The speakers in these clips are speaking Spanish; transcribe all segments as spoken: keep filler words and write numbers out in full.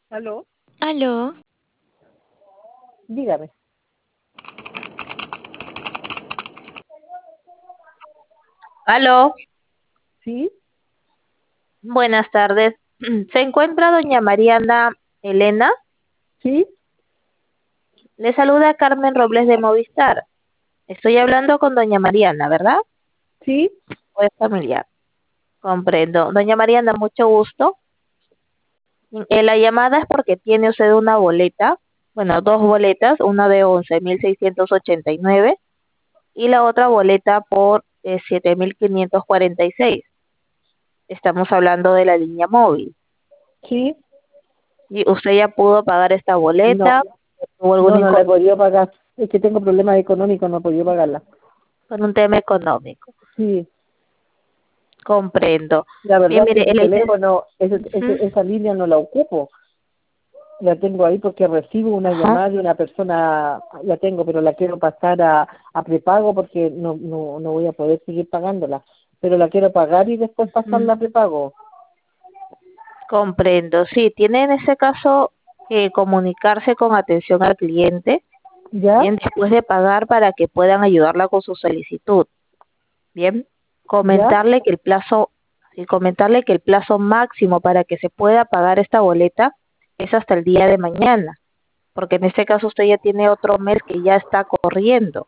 ¿Aló? Aló, Dígame. Aló, ¿Sí? buenas tardes. ¿Se encuentra doña Mariana Elena? ¿Sí? Le saluda Carmen Robles de Movistar. Estoy hablando con doña Mariana, ¿verdad? ¿Sí? ¿O es familiar? Comprendo. Doña Mariana, mucho gusto. Eh, la llamada es porque tiene usted una boleta, bueno, dos boletas, una de once mil seiscientos ochenta y nueve y la otra boleta por eh, siete mil quinientos cuarenta y seis. Estamos hablando de la línea móvil. ¿Sí? ¿Y usted ya pudo pagar esta No, boleta? ¿Tuvo algún no, no la he inconveniente podido pagar. Es que tengo problemas económicos, no he podido pagarla. con un tema económico? Sí, Comprendo. la Bien, verdad es que mire, ese el inter- teléfono, ese, Ujú, ese- esa línea no la ocupo. La tengo ahí porque recibo una ajá, llamada de una persona, la tengo, pero la quiero pasar a, a prepago porque no, no, no voy a poder seguir pagándola. Pero la quiero pagar y después ujú, pasarla a prepago. comprendo. Sí, tiene en ese caso que comunicarse con atención al cliente, ¿Ya? bien, después de pagar para que puedan ayudarla con su solicitud. Bien, ¿Ya? comentarle que el plazo, sí, comentarle que el plazo máximo para que se pueda pagar esta boleta es hasta el día de mañana, porque en este caso usted ya tiene otro mes que ya está corriendo.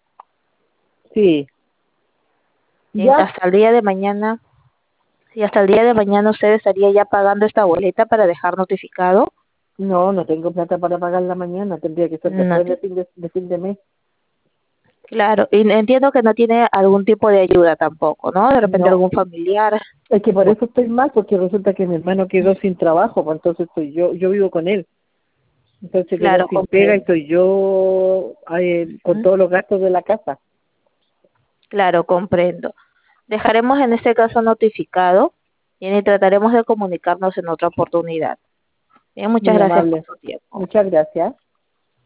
Sí. Bien, ¿Ya? hasta el día de mañana. Si hasta el día de mañana usted estaría ya pagando esta boleta para dejar notificado. No, no tengo plata para pagarla mañana, tendría que ser No después de te- fin de, de fin de mes. claro, y entiendo que no tiene algún tipo de ayuda tampoco, ¿no? De repente No, algún familiar. es que por Bueno, eso estoy mal, porque resulta que mi hermano quedó sin trabajo, pues entonces estoy yo, yo vivo con él, entonces quedó claro, sin pega y comprendo. estoy yo eh, con Ujú, todos los gastos de la casa. claro, comprendo. Dejaremos en este caso notificado y trataremos de comunicarnos en otra oportunidad. Bien, muchas Muy gracias por amable. su tiempo. Muchas gracias.